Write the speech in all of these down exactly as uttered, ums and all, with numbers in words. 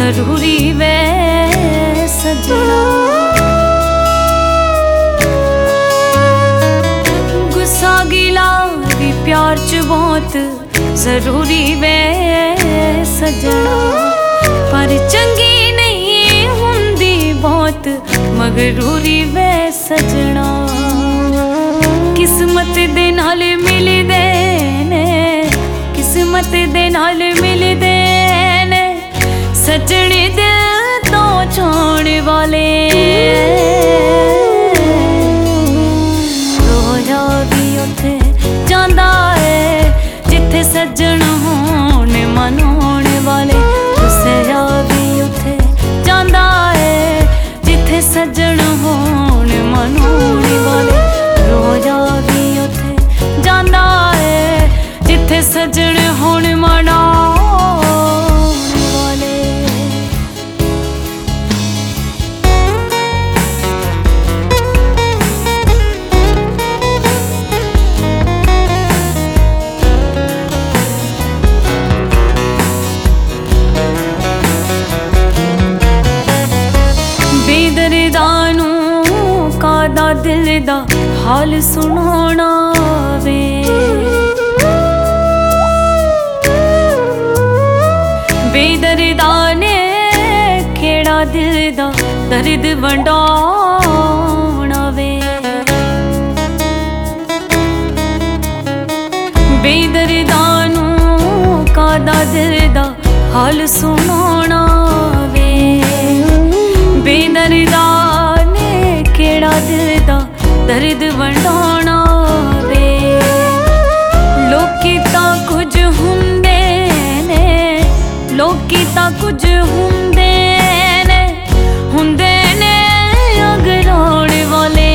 जरूरी वे सजना। गुस्सा गिला भी प्यार च बहुत जरूरी वे सजना, पर चंगी नहीं हुंदी बहुत मगरूरी वे सजना। किस्मत दे नाल मिलदे ने, किस्मत दे नाल मिलदे ने सजने दिल तो छोड़ वाले। रोया भी उथे जांदा है जिथे सजन होण मन होण वाले। रुसया भी उथे जांदा है जिथे सजन होण मन होण वाले। रोया भी उथे जांदा है जिथे सजन होण मन होण वाले। बेदर्दा नू कादा दिल दा हाल सुनाना वे। बेदर्दा ने केड़ा दिल दा दर्द वंडाना वे। बेदर्दा नू कादा दिल दा हाल सुनाना वे। बेदर्दा ने केड़ा दिल दा दर्द वंडाना वे। लोकी तां कुछ हुंदे ने, लोकी तां कुछ हुंदे ने, हुंदे ने अगराउण वाले।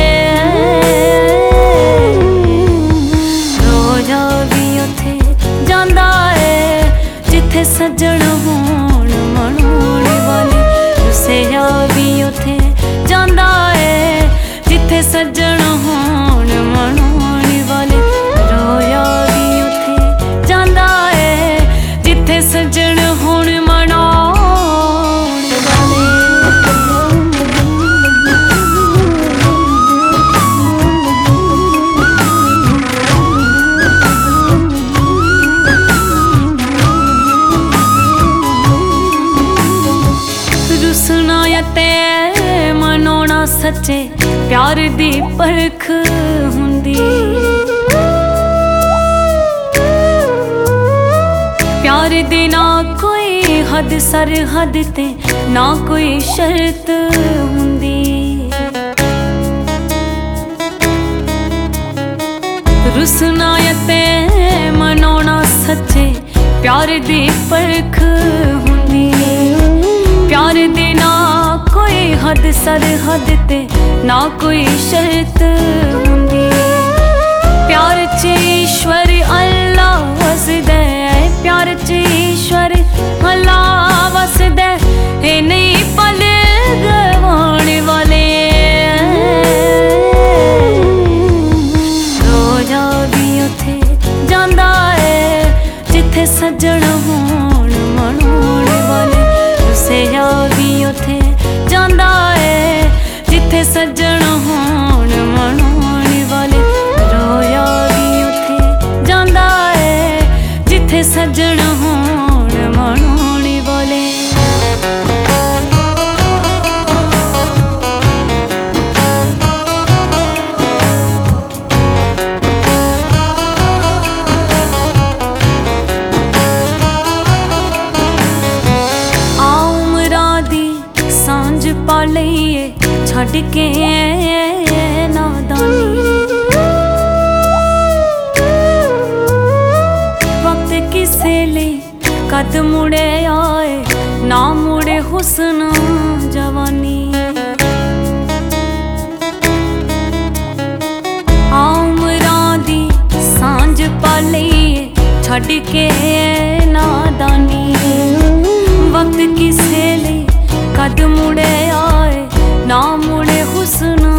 रोया भी उथे जांदा है जिथे सजन होण मन होण वाले। रुसया भी उथे जांदा है जिथे सजन होण मन होण वाले। रोया भी उथे जांदा है जिथे सजन होण मन होण वाले। रुसना ते मनाउणा सच्चे प्यार दी परख हुंदी। प्यार दी ना कोई हद सरहद ते ना कोई शर्त हुंदी। रुसना ते मनाउणा सच्चे प्यार दी परख हुंदी। प्यार दी ना कोई हद सरहद ते ना कोई शर्त हुंदी। प्यार च ईश्वर अल्लाह वसदा है, प्यार च ईश्वर अल्लाह वसदा है। ए नहीं पल गवाण वाले। रोया भी उथे जांदा है जिथे सजन होण मन होण वाले। रुसया भी उथे जांदा है जिथे सजन होण मन होण वाले। रोया भी उथे जांदा है जिथे सजन होण मन होण वाले। पा लईए छड्ड के नादानी। वक्त किसे लई कद मुड़े आए ना मुड़े हुस्न जवानी। आमरां दी सांझ पा लईए छड्ड के नादानी। वक्त किसे लई कद मुड़े आए ना मुड़े हुस्न